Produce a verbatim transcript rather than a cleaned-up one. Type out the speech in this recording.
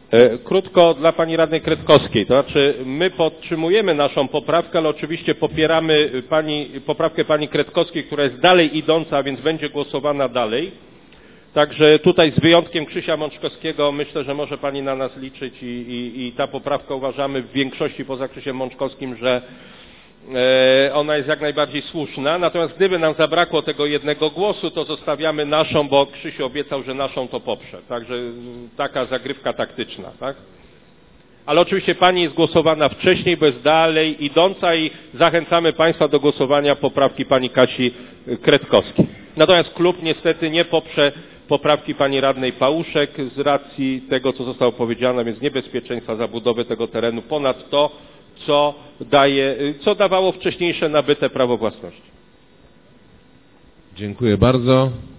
Krótko dla pani radnej Kretkowskiej, to znaczy my podtrzymujemy naszą poprawkę, ale oczywiście popieramy pani, poprawkę pani Kretkowskiej, która jest dalej idąca, a więc będzie głosowana dalej. Także tutaj z wyjątkiem Krzysia Mączkowskiego myślę, że może pani na nas liczyć i, i, i ta poprawka uważamy w większości poza Krzysiem Mączkowskim, że e, ona jest jak najbardziej słuszna. Natomiast gdyby nam zabrakło tego jednego głosu, to zostawiamy naszą, bo Krzysiu obiecał, że naszą to poprze. Także taka zagrywka taktyczna, tak? Ale oczywiście pani jest głosowana wcześniej, bo jest dalej idąca i zachęcamy państwa do głosowania poprawki pani Kasi Kretkowskiej. Natomiast klub niestety nie poprze poprawki pani radnej Pałuszek z racji tego, co zostało powiedziane, więc niebezpieczeństwa zabudowy tego terenu ponad to, co daje, co dawało wcześniejsze nabyte prawo własności. Dziękuję bardzo.